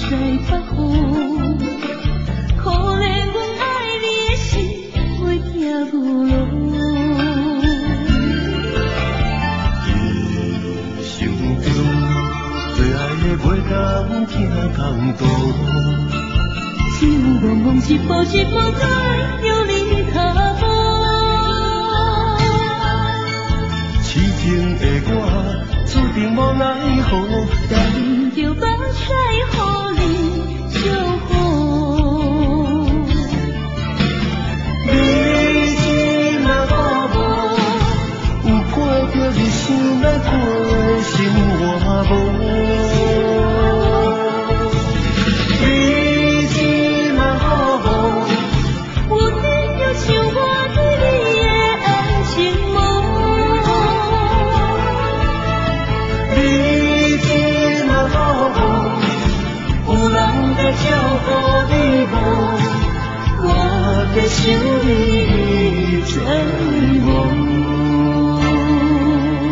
在北方，可怜阮爱你的心袂行牛路。心中最爱的袂当听空度，心茫茫一步一步在有你脚步。痴情的我注定无奈何，但着目屎予你祝福。日子若落寞，有看着你想来过。